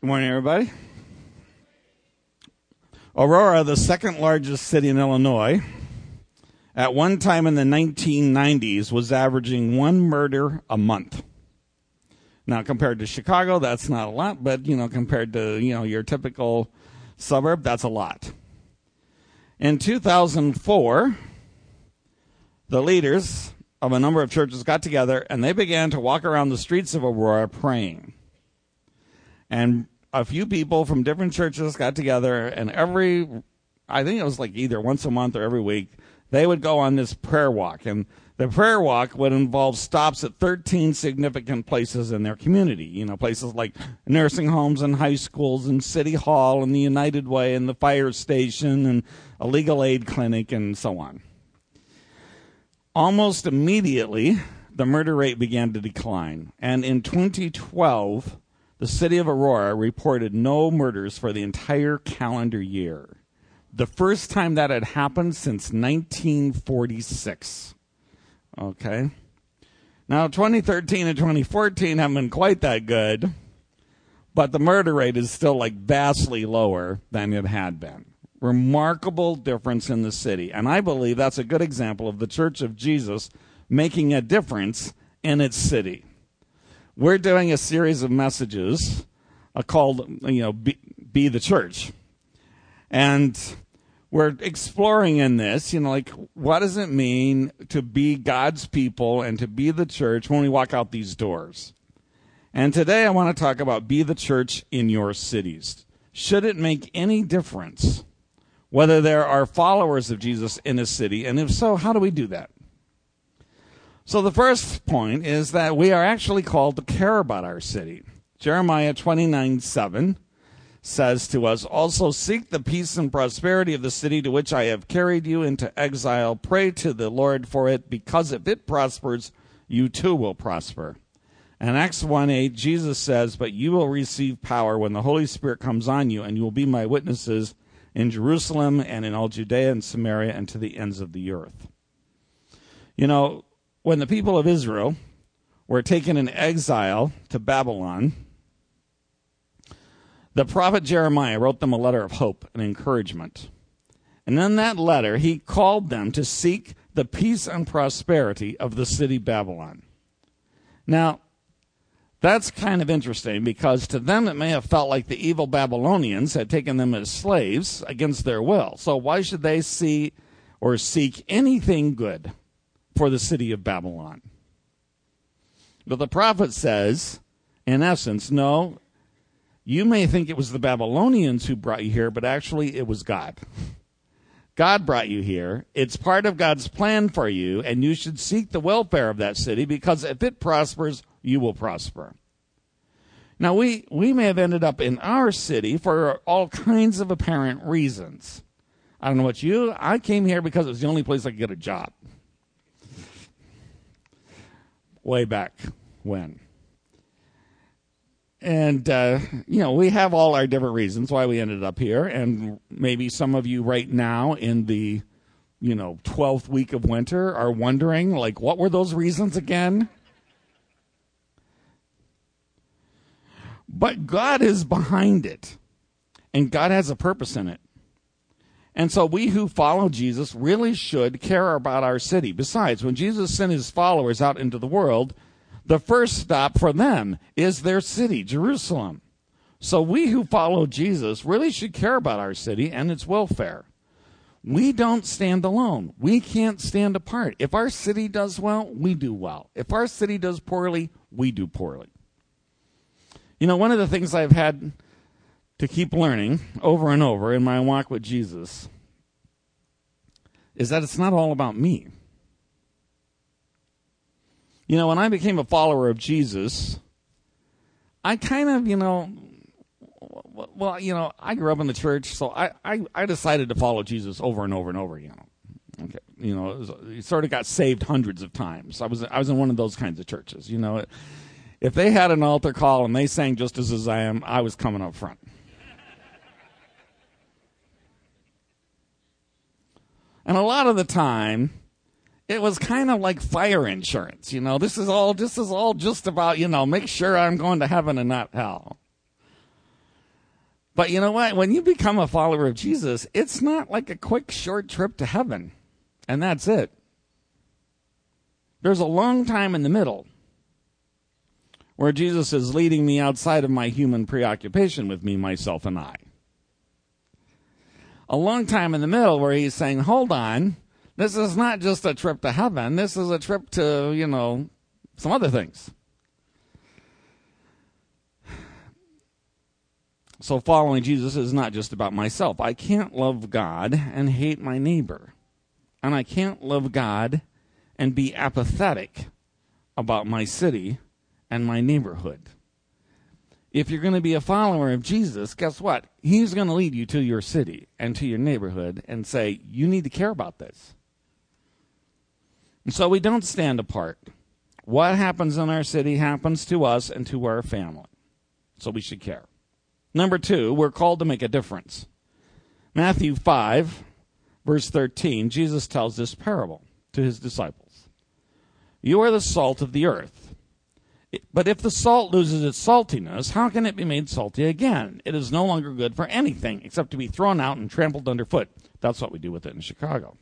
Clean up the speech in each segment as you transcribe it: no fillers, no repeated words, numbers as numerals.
Good morning, everybody. Aurora, the second largest city in Illinois, at one time in the 1990s was averaging one murder a month. Now, compared to Chicago, that's not a lot, but, compared to, your typical suburb, that's a lot. In 2004, the leaders of a number of churches got together, and they began to walk around the streets of Aurora praying. And a few people from different churches got together, and I think it was like either once a month or every week, they would go on this prayer walk. And the prayer walk would involve stops at 13 significant places in their community. Places like nursing homes and high schools and City Hall and the United Way and the fire station and a legal aid clinic and so on. Almost immediately, the murder rate began to decline. And in 2012, the city of Aurora reported no murders for the entire calendar year. The first time that had happened since 1946. Okay. Now, 2013 and 2014 haven't been quite that good, but the murder rate is still vastly lower than it had been. Remarkable difference in the city. And I believe that's a good example of the Church of Jesus making a difference in its city. We're doing a series of messages called, Be the Church. And we're exploring in this, what does it mean to be God's people and to be the church when we walk out these doors? And today I want to talk about be the church in your cities. Should it make any difference whether there are followers of Jesus in a city? And if so, how do we do that? So the first point is that we are actually called to care about our city. Jeremiah 29:7 says to us, "Also seek the peace and prosperity of the city to which I have carried you into exile. Pray to the Lord for it, because if it prospers, you too will prosper." And Acts 1:8, Jesus says, "But you will receive power when the Holy Spirit comes on you, and you will be my witnesses in Jerusalem and in all Judea and Samaria and to the ends of the earth." When the people of Israel were taken in exile to Babylon, the prophet Jeremiah wrote them a letter of hope and encouragement. And in that letter, he called them to seek the peace and prosperity of the city Babylon. Now, that's kind of interesting, because to them it may have felt like the evil Babylonians had taken them as slaves against their will. So why should they see or seek anything good for the city of Babylon? But the prophet says, in essence, no, you may think it was the Babylonians who brought you here, but actually it was God. God brought you here. It's part of God's plan for you, and you should seek the welfare of that city, because if it prospers, you will prosper. Now, we may have ended up in our city for all kinds of apparent reasons. I don't know about you. I came here because it was the only place I could get a job. Way back when. And, we have all our different reasons why we ended up here. And maybe some of you right now in the, 12th week of winter are wondering, what were those reasons again? But God is behind it. And God has a purpose in it. And so we who follow Jesus really should care about our city. Besides, when Jesus sent his followers out into the world, the first stop for them is their city, Jerusalem. So we who follow Jesus really should care about our city and its welfare. We don't stand alone. We can't stand apart. If our city does well, we do well. If our city does poorly, we do poorly. One of the things I've had to keep learning over and over in my walk with Jesus is that it's not all about me. When I became a follower of Jesus, I kind of, I grew up in the church, so I decided to follow Jesus over and over and over again. Okay, it sort of got saved hundreds of times. I was in one of those kinds of churches. If they had an altar call and they sang "Just As I Am," I was coming up front. And a lot of the time, it was kind of like fire insurance. This is all just about, make sure I'm going to heaven and not hell. But you know what? When you become a follower of Jesus, it's not like a quick, short trip to heaven, and that's it. There's a long time in the middle where Jesus is leading me outside of my human preoccupation with me, myself, and I. A long time in the middle where he's saying, hold on, this is not just a trip to heaven. This is a trip to, some other things. So following Jesus is not just about myself. I can't love God and hate my neighbor. And I can't love God and be apathetic about my city and my neighborhood. If you're going to be a follower of Jesus, guess what? He's going to lead you to your city and to your neighborhood and say, you need to care about this. And so we don't stand apart. What happens in our city happens to us and to our family. So we should care. Number 2, we're called to make a difference. Matthew 5, verse 13, Jesus tells this parable to his disciples. You are the salt of the earth. But if the salt loses its saltiness, how can it be made salty again? It is no longer good for anything except to be thrown out and trampled underfoot. That's what we do with it in Chicago.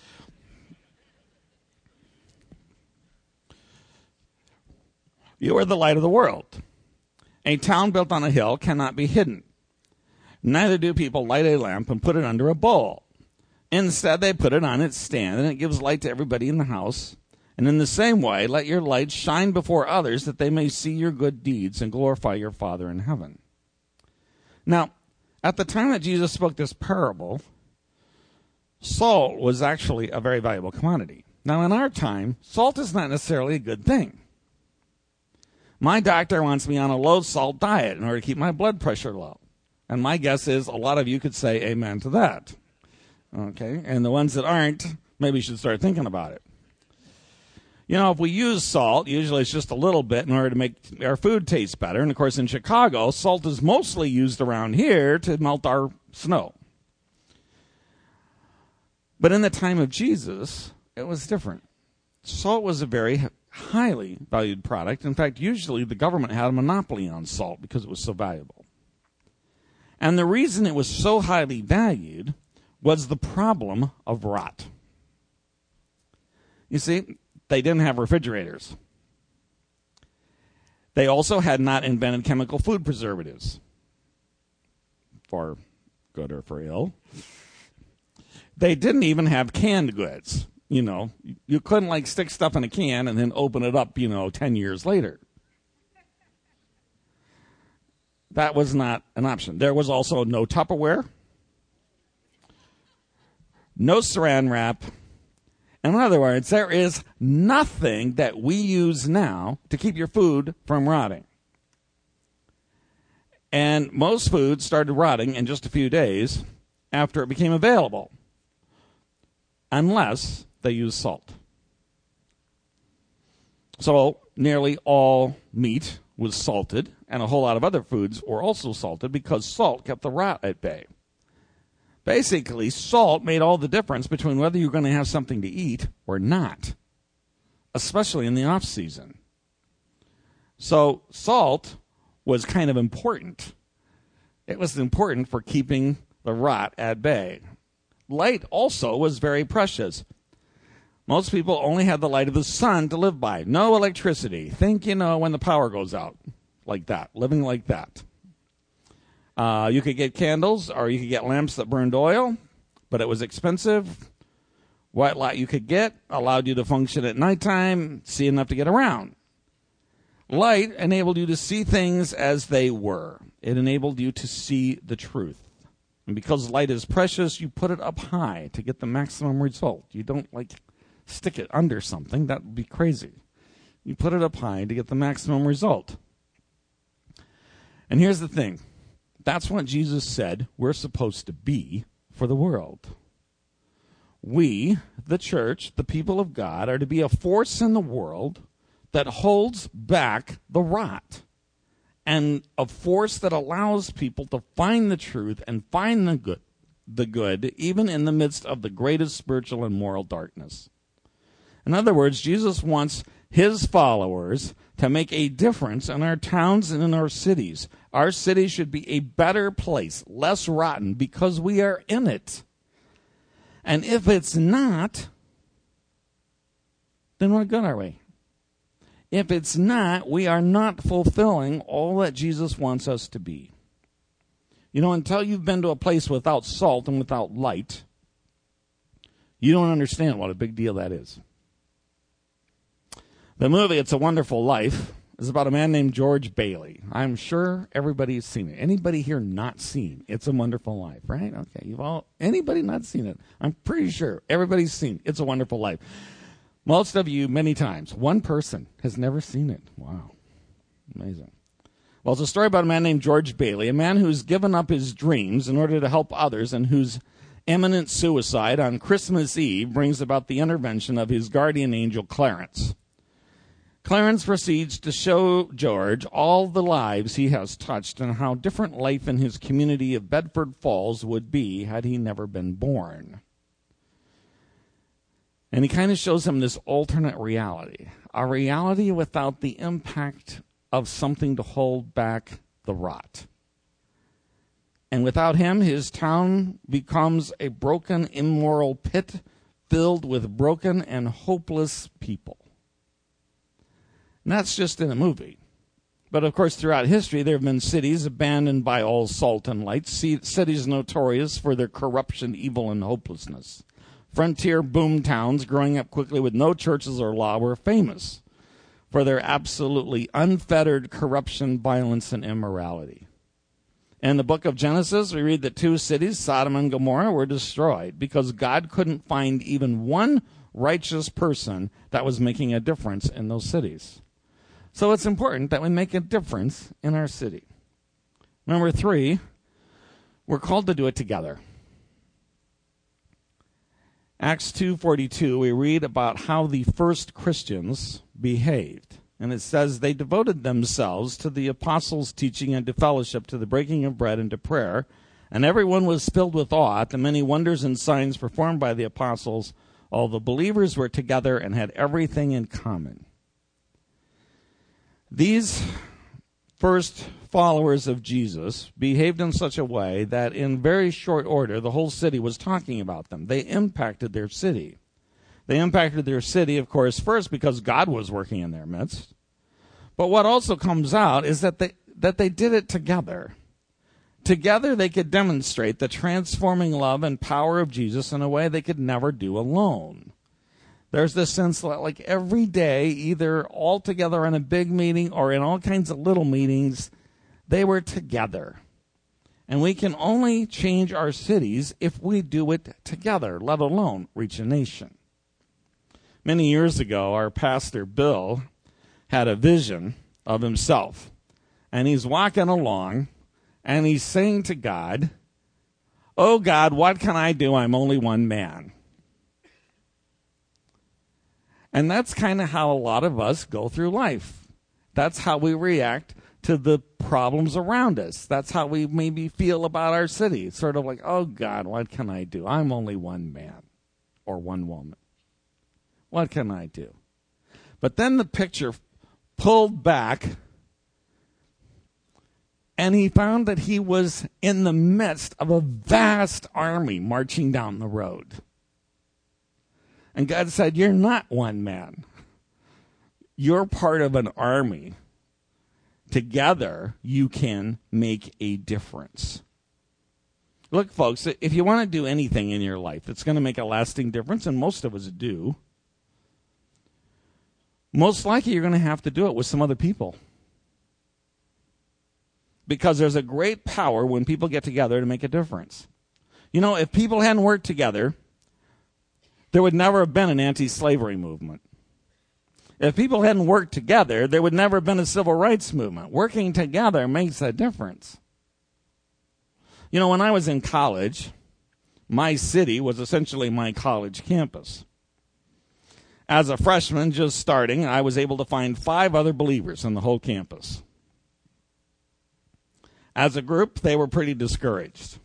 You are the light of the world. A town built on a hill cannot be hidden. Neither do people light a lamp and put it under a bowl. Instead, they put it on its stand, and it gives light to everybody in the house. And in the same way, let your light shine before others, that they may see your good deeds and glorify your Father in heaven. Now, at the time that Jesus spoke this parable, salt was actually a very valuable commodity. Now, in our time, salt is not necessarily a good thing. My doctor wants me on a low-salt diet in order to keep my blood pressure low. And my guess is a lot of you could say amen to that. Okay? And the ones that aren't, maybe should start thinking about it. If we use salt, usually it's just a little bit in order to make our food taste better. And, of course, in Chicago, salt is mostly used around here to melt our snow. But in the time of Jesus, it was different. Salt was a very highly valued product. In fact, usually the government had a monopoly on salt because it was so valuable. And the reason it was so highly valued was the problem of rot. You see, they didn't have refrigerators. They also had not invented chemical food preservatives, for good or for ill. They didn't even have canned goods. You couldn't stick stuff in a can and then open it up, 10 years later. That was not an option. There was also no Tupperware, no saran wrap. In other words, there is nothing that we use now to keep your food from rotting. And most food started rotting in just a few days after it became available, unless they use salt. So nearly all meat was salted, and a whole lot of other foods were also salted because salt kept the rot at bay. Basically, salt made all the difference between whether you're going to have something to eat or not, especially in the off-season. So salt was kind of important. It was important for keeping the rot at bay. Light also was very precious. Most people only had the light of the sun to live by. No electricity. Think, when the power goes out. Like that. Living like that. You could get candles, or you could get lamps that burned oil, but it was expensive. What light you could get allowed you to function at nighttime, see enough to get around. Light enabled you to see things as they were. It enabled you to see the truth. And because light is precious, you put it up high to get the maximum result. You don't, stick it under something. That would be crazy. You put it up high to get the maximum result. And here's the thing. That's what Jesus said we're supposed to be for the world. We, the church, the people of God, are to be a force in the world that holds back the rot, and a force that allows people to find the truth and find the good, even in the midst of the greatest spiritual and moral darkness. In other words, Jesus wants his followers, to make a difference in our towns and in our cities. Our city should be a better place, less rotten, because we are in it. And if it's not, then what good are we? If it's not, we are not fulfilling all that Jesus wants us to be. You know, until you've been to a place without salt and without light, you don't understand what a big deal that is. The movie It's a Wonderful Life is about a man named George Bailey. I'm sure everybody's seen it. Anybody here not seen It's a Wonderful Life, right? Okay, anybody not seen it? I'm pretty sure everybody's seen It's a Wonderful Life. Most of you, many times. One person has never seen it. Wow. Amazing. Well, it's a story about a man named George Bailey, a man who's given up his dreams in order to help others and whose imminent suicide on Christmas Eve brings about the intervention of his guardian angel, Clarence. Clarence proceeds to show George all the lives he has touched and how different life in his community of Bedford Falls would be had he never been born. And he kind of shows him this alternate reality, a reality without the impact of something to hold back the rot. And without him, his town becomes a broken, immoral pit filled with broken and hopeless people. And that's just in a movie. But, of course, throughout history, there have been cities abandoned by all salt and light, cities notorious for their corruption, evil, and hopelessness. Frontier boom towns growing up quickly with no churches or law were famous for their absolutely unfettered corruption, violence, and immorality. In the book of Genesis, we read that 2 cities, Sodom and Gomorrah, were destroyed because God couldn't find even one righteous person that was making a difference in those cities. So it's important that we make a difference in our city. Number 3, we're called to do it together. Acts 2:42, we read about how the first Christians behaved. And it says, they devoted themselves to the apostles' teaching and to fellowship, to the breaking of bread and to prayer. And everyone was filled with awe at the many wonders and signs performed by the apostles. All the believers were together and had everything in common. These first followers of Jesus behaved in such a way that in very short order, the whole city was talking about them. They impacted their city. They impacted their city, of course, first because God was working in their midst. But what also comes out is that they did it together. Together they could demonstrate the transforming love and power of Jesus in a way they could never do alone. There's this sense that like every day, either all together in a big meeting or in all kinds of little meetings, they were together. And we can only change our cities if we do it together, let alone reach a nation. Many years ago, our pastor, Bill, had a vision of himself. And he's walking along, and he's saying to God, "Oh, God, what can I do? I'm only one man." And that's kind of how a lot of us go through life. That's how we react to the problems around us. That's how we maybe feel about our city. It's sort of like, oh, God, what can I do? I'm only one man or one woman. What can I do? But then the picture pulled back, and he found that he was in the midst of a vast army marching down the road. And God said, you're not one man. You're part of an army. Together, you can make a difference. Look, folks, if you want to do anything in your life that's going to make a lasting difference, and most of us do, most likely you're going to have to do it with some other people. Because there's a great power when people get together to make a difference. You know, if people hadn't worked together, there would never have been an anti-slavery movement. If people hadn't worked together, there would never have been a civil rights movement. Working together makes a difference. You know, when I was in college, my city was essentially my college campus. As a freshman just starting, I was able to find 5 other believers in the whole campus. As a group, they were pretty discouraged.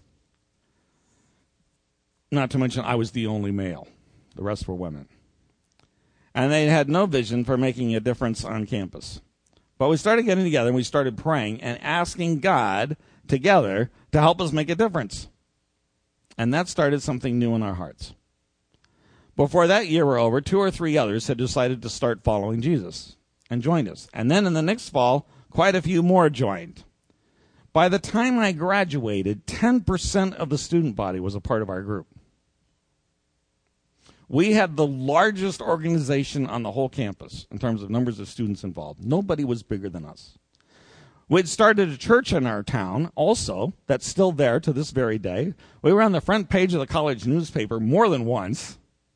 Not to mention I was the only male. The rest were women. And they had no vision for making a difference on campus. But we started getting together and we started praying and asking God together to help us make a difference. And that started something new in our hearts. Before that year were over, 2 or 3 others had decided to start following Jesus and joined us. And then in the next fall, quite a few more joined. By the time I graduated, 10% of the student body was a part of our group. We had the largest organization on the whole campus in terms of numbers of students involved. Nobody was bigger than us. We'd started a church in our town also that's still there to this very day. We were on the front page of the college newspaper more than once.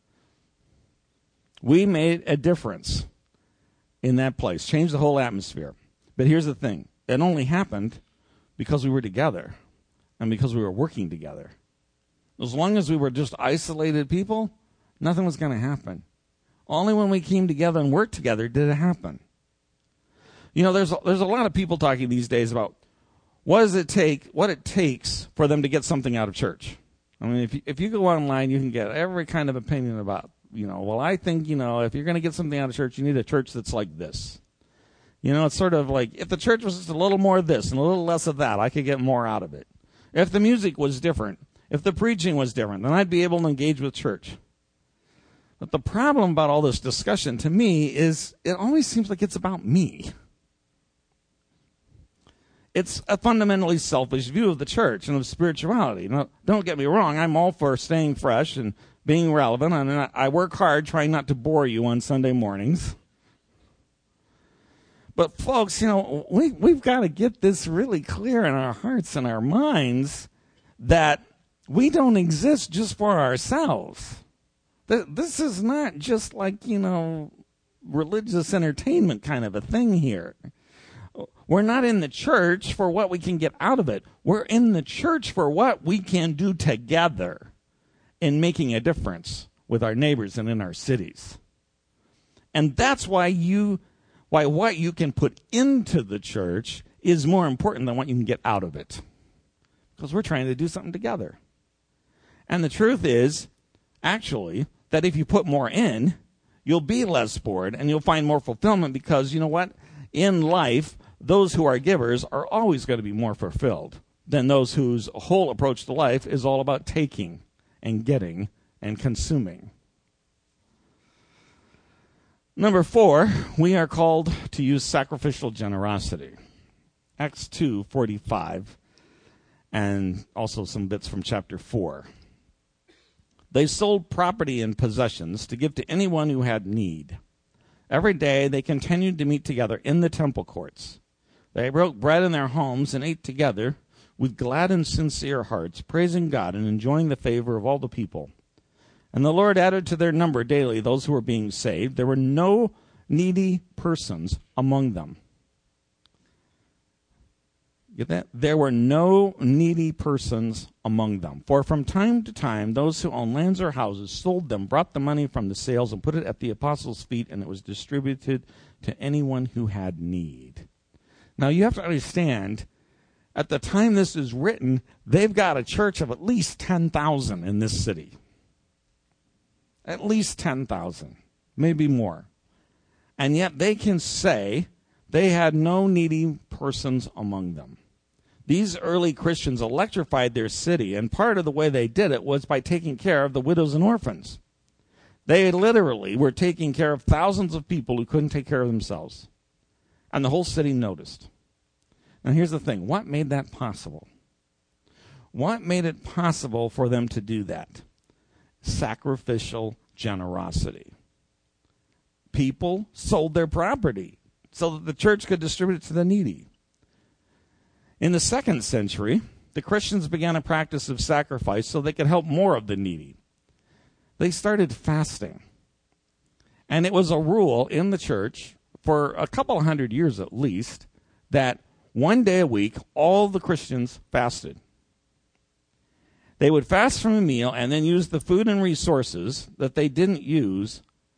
We made a difference in that place, changed the whole atmosphere. But here's the thing. It only happened because we were together and because we were working together. As long as we were just isolated people, nothing was going to happen. Only when we came together and worked together did it happen. You know, there's a lot of people talking these days about what it takes for them to get something out of church. I mean, if you go online, you can get every kind of opinion about, well, I think, if you're going to get something out of church, you need a church that's like this. It's sort of like, if the church was just a little more of this and a little less of that, I could get more out of it. If the music was different, if the preaching was different, then I'd be able to engage with church. But the problem about all this discussion to me is it always seems like it's about me. It's a fundamentally selfish view of the church and of spirituality. Now, don't get me wrong, I'm all for staying fresh and being relevant, and I work hard trying not to bore you on Sunday mornings. But folks, we've got to get this really clear in our hearts and our minds that we don't exist just for ourselves. This is not just like, religious entertainment kind of a thing here. We're not in the church for what we can get out of it. We're in the church for what we can do together in making a difference with our neighbors and in our cities. And that's why what you can put into the church is more important than what you can get out of it. Because we're trying to do something together. And the truth is, actually, that if you put more in, you'll be less bored and you'll find more fulfillment because, you know what? In life, those who are givers are always going to be more fulfilled than those whose whole approach to life is all about taking and getting and consuming. Number 4, we are called to use sacrificial generosity. Acts 2:45, and also some bits from chapter 4. They sold property and possessions to give to anyone who had need. Every day they continued to meet together in the temple courts. They broke bread in their homes and ate together with glad and sincere hearts, praising God and enjoying the favor of all the people. And the Lord added to their number daily those who were being saved. There were no needy persons among them. Get that? There were no needy persons among them. For from time to time, those who owned lands or houses sold them, brought the money from the sales, and put it at the apostles' feet, and it was distributed to anyone who had need. Now, you have to understand, at the time this is written, they've got a church of at least 10,000 in this city. At least 10,000, maybe more. And yet they can say they had no needy persons among them. These early Christians electrified their city, and part of the way they did it was by taking care of the widows and orphans. They literally were taking care of thousands of people who couldn't take care of themselves. And the whole city noticed. Now here's the thing. What made that possible? What made it possible for them to do that? Sacrificial generosity. People sold their property so that the church could distribute it to the needy. In the 2nd century, the Christians began a practice of sacrifice so they could help more of the needy. They started fasting. And it was a rule in the church for a couple hundred years at least that one day a week all the Christians fasted. They would fast from a meal and then use the food and resources that they didn't use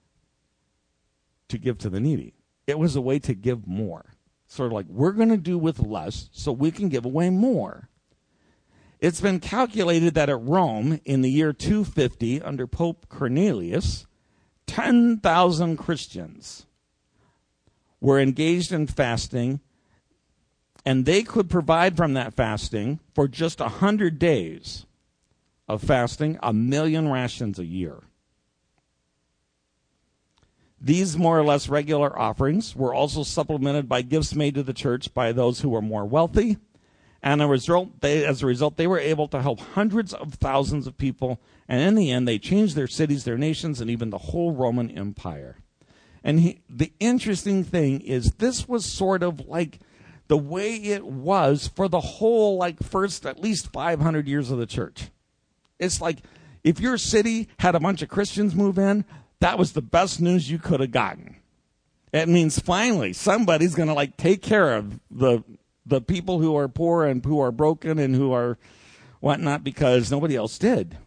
to give to the needy. It was a way to give more. Sort of like, we're going to do with less so we can give away more. It's been calculated that at Rome in the year 250 under Pope Cornelius, 10,000 Christians were engaged in fasting, and they could provide from that fasting for just 100 days of fasting 1 million rations a year. These more or less regular offerings were also supplemented by gifts made to the church by those who were more wealthy, and as a result, they were able to help hundreds of thousands of people, and in the end, they changed their cities, their nations, and even the whole Roman Empire. And the interesting thing is this was sort of like the way it was for the whole, first at least 500 years of the church. It's like if your city had a bunch of Christians move in, that was the best news you could have gotten. It means finally somebody's going to take care of the people who are poor and who are broken and who are whatnot, because nobody else did.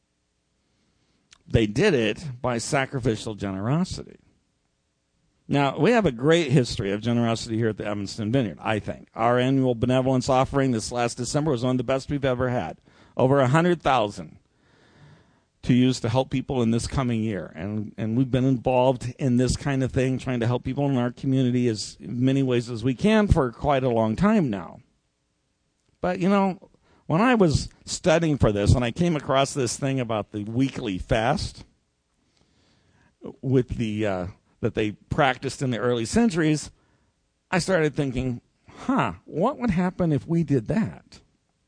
They did it by sacrificial generosity. Now, we have a great history of generosity here at the Evanston Vineyard, I think. Our annual benevolence offering this last December was one of the best we've ever had. Over 100,000 to use to help people in this coming year. And we've been involved in this kind of thing, trying to help people in our community as many ways as we can for quite a long time now. But, when I was studying for this, when I came across this thing about the weekly fast with that they practiced in the early centuries, I started thinking, what would happen if we did that?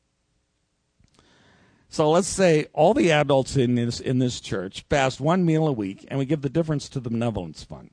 So let's say all the adults in this church fast 1 meal a week, and we give the difference to the benevolence fund.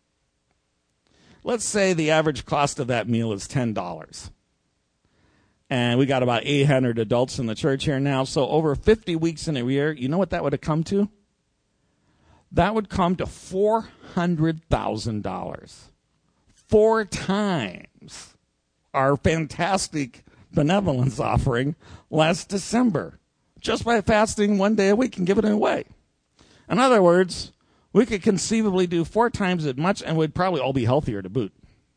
Let's say the average cost of that meal is $10. And we got about 800 adults in the church here now. So over 50 weeks in a year, you know what that would have come to? That would come to $400,000. 4 times our fantastic benevolence offering last December, just by fasting 1 day a week and giving it away. In other words, we could conceivably do 4 times as much, and we'd probably all be healthier to boot.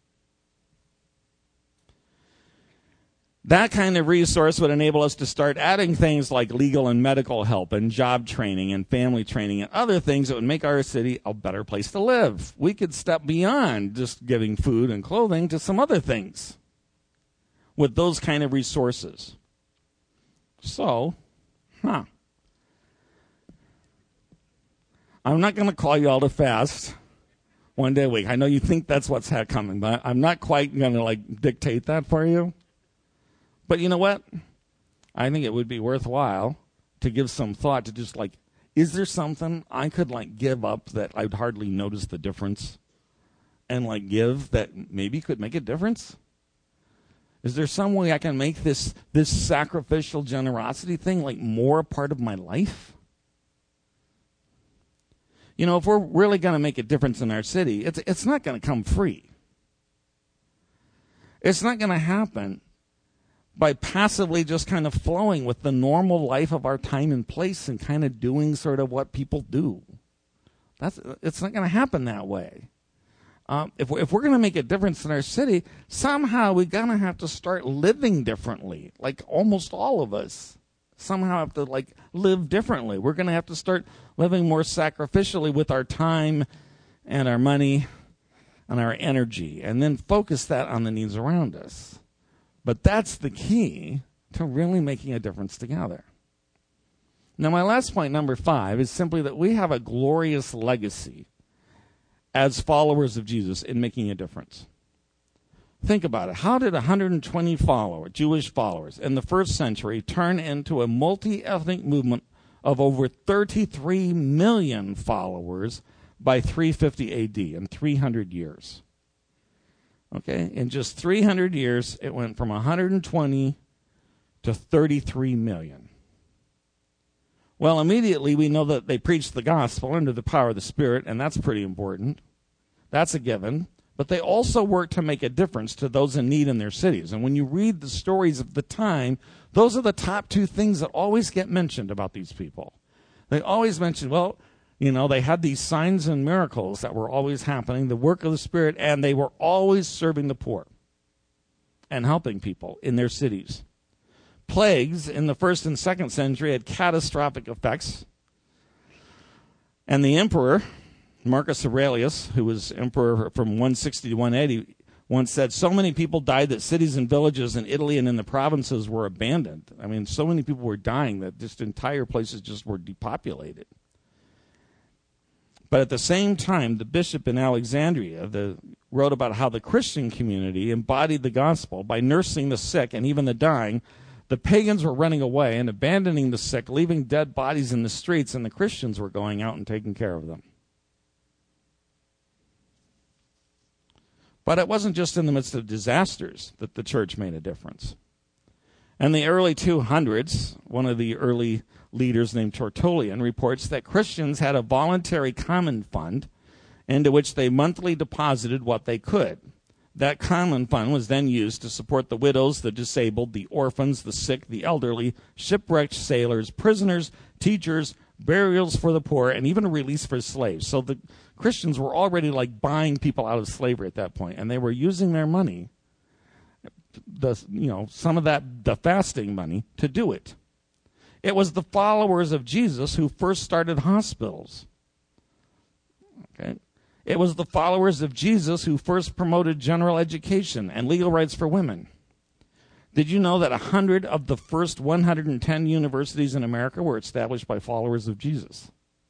That kind of resource would enable us to start adding things like legal and medical help and job training and family training and other things that would make our city a better place to live. We could step beyond just giving food and clothing to some other things with those kind of resources. So, I'm not going to call you all to fast 1 day a week. I know you think that's what's coming, but I'm not quite going to dictate that for you. But you know what? I think it would be worthwhile to give some thought to just is there something I could give up that I'd hardly notice the difference and give that maybe could make a difference? Is there some way I can make this sacrificial generosity thing more a part of my life? If we're really going to make a difference in our city, it's not going to come free. It's not going to happen by passively just kind of flowing with the normal life of our time and place and kind of doing sort of what people do. It's not going to happen that way. If we're going to make a difference in our city, somehow we're going to have to start living differently. Almost all of us somehow have to live differently. We're going to have to start living more sacrificially with our time and our money and our energy, and then focus that on the needs around us. But that's the key to really making a difference together. Now, my last point, number 5, is simply that we have a glorious legacy as followers of Jesus in making a difference. Think about it. How did 120 Jewish followers in the first century turn into a multi-ethnic movement of over 33 million followers by 350 AD, in 300 years? Okay, in just 300 years, it went from 120 to 33 million. Well, immediately we know that they preached the gospel under the power of the Spirit, and that's pretty important. That's a given. But they also worked to make a difference to those in need in their cities. And when you read the stories of the time, those are the top 2 things that always get mentioned about these people. They always mention, they had these signs and miracles that were always happening, the work of the Spirit, and they were always serving the poor and helping people in their cities. Plagues in the 1st and 2nd century had catastrophic effects. And the emperor Marcus Aurelius, who was emperor from 160 to 180, once said, so many people died that cities and villages in Italy and in the provinces were abandoned. I mean, so many people were dying that just entire places just were depopulated. But at the same time, the bishop in Alexandria wrote about how the Christian community embodied the gospel by nursing the sick and even the dying. The pagans were running away and abandoning the sick, leaving dead bodies in the streets, and the Christians were going out and taking care of them. But it wasn't just in the midst of disasters that the church made a difference. In the early 200s, one of the early leaders named Tertullian reports that Christians had a voluntary common fund into which they monthly deposited what they could. That common fund was then used to support the widows, the disabled, the orphans, the sick, the elderly, shipwrecked sailors, prisoners, teachers, burials for the poor, and even a release for slaves. So the Christians were already like buying people out of slavery at that point, and they were using their money, some of the fasting money, to do it. It was the followers of Jesus who first started hospitals. Okay? It was the followers of Jesus who first promoted general education and legal rights for women. Did you know that 100 of the first 110 universities in America were established by followers of Jesus?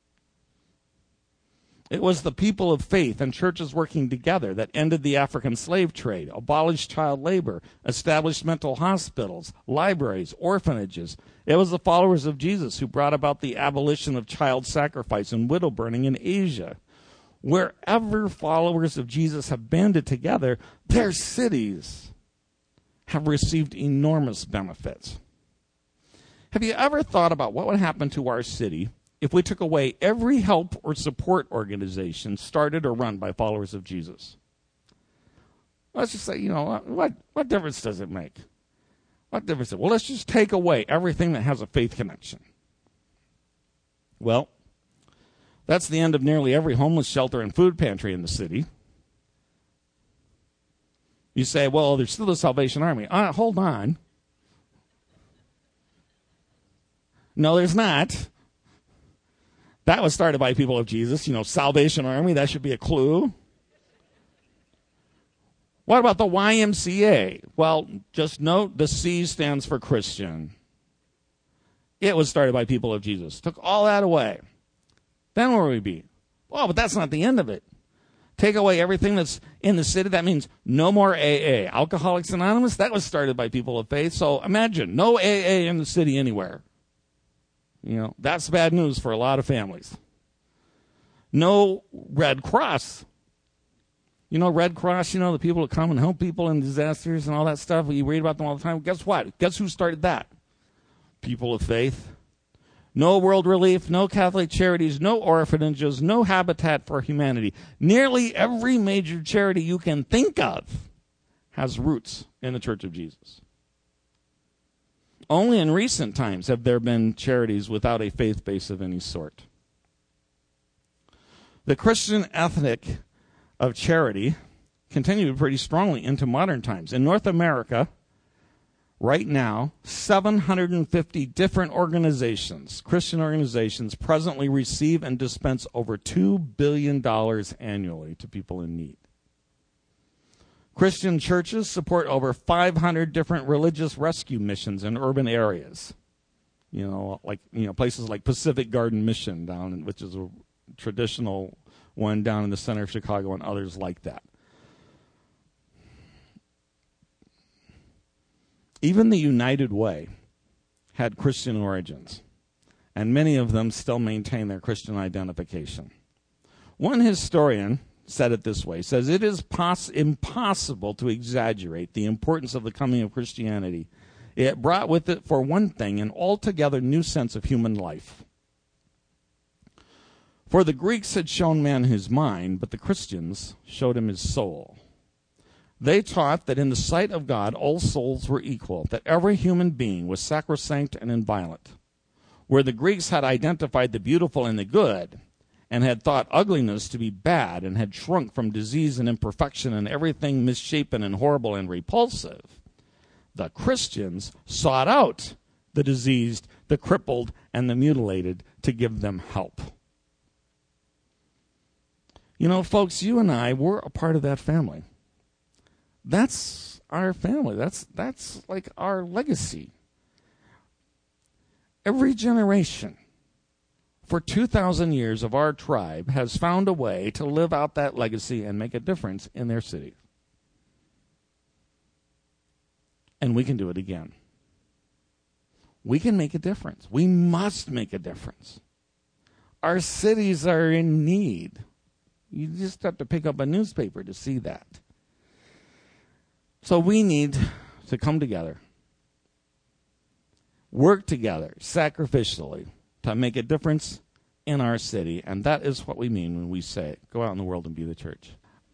It was the people of faith and churches working together that ended the African slave trade, abolished child labor, established mental hospitals, libraries, orphanages. It was the followers of Jesus who brought about the abolition of child sacrifice and widow burning in Asia. Wherever followers of Jesus have banded together, their cities have received enormous benefits. Have you ever thought about what would happen to our city if we took away every help or support organization started or run by followers of Jesus? Let's just say, what difference does it make? What difference? Well, let's just take away everything that has a faith connection. Well, that's the end of nearly every homeless shelter and food pantry in the city. You say, well, there's still the Salvation Army. Hold on. No, there's not. That was started by people of Jesus. Salvation Army, that should be a clue. What about the YMCA? Well, just note the C stands for Christian. It was started by people of Jesus. Took all that away. Then where would we be? Well, but that's not the end of it. Take away everything that's in the city. That means no more AA. Alcoholics Anonymous, that was started by people of faith. So imagine, no AA in the city anywhere. That's bad news for a lot of families. No Red Cross. Red Cross, the people that come and help people in disasters and all that stuff. You read about them all the time. Guess what? Guess who started that? People of faith. No World Relief, no Catholic Charities, no orphanages, no Habitat for Humanity. Nearly every major charity you can think of has roots in the Church of Jesus. Only in recent times have there been charities without a faith base of any sort. The Christian ethic of charity continued pretty strongly into modern times. In North America, right now, 750 different organizations, Christian organizations, presently receive and dispense over $2 billion annually to people in need. Christian churches support over 500 different religious rescue missions in urban areas. Places like Pacific Garden Mission which is a traditional one down in the center of Chicago, and others like that. Even the United Way had Christian origins, and many of them still maintain their Christian identification. One historian said it this way, says, it is impossible to exaggerate the importance of the coming of Christianity. It brought with it, for one thing, an altogether new sense of human life. For the Greeks had shown man his mind, but the Christians showed him his soul. They taught that in the sight of God all souls were equal, that every human being was sacrosanct and inviolate. Where the Greeks had identified the beautiful and the good, and had thought ugliness to be bad, and had shrunk from disease and imperfection and everything misshapen and horrible and repulsive, the Christians sought out the diseased, the crippled, and the mutilated to give them help. You know, folks, you and I, we're a part of that family. That's our family. That's like our legacy. Every generation for 2,000 years of our tribe has found a way to live out that legacy and make a difference in their city. And we can do it again. We can make a difference. We must make a difference. Our cities are in need. You just have to pick up a newspaper to see that. So we need to come together, work together sacrificially to make a difference in our city. And that is what we mean when we say, go out in the world and be the church.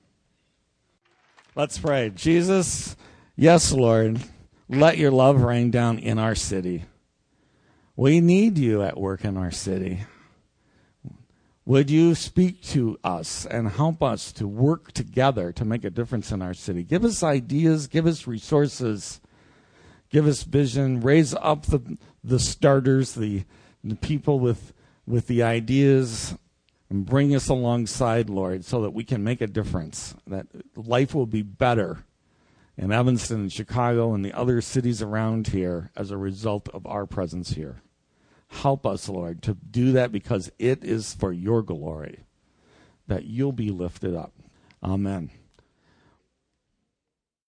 Let's pray. Jesus, yes, Lord, let your love rain down in our city. We need you at work in our city. Would you speak to us and help us to work together to make a difference in our city? Give us ideas, give us resources, give us vision, raise up the starters, the people with the ideas, and bring us alongside, Lord, so that we can make a difference, that life will be better in Evanston and Chicago and the other cities around here as a result of our presence here. Help us, Lord, to do that because it is for your glory that you'll be lifted up. Amen.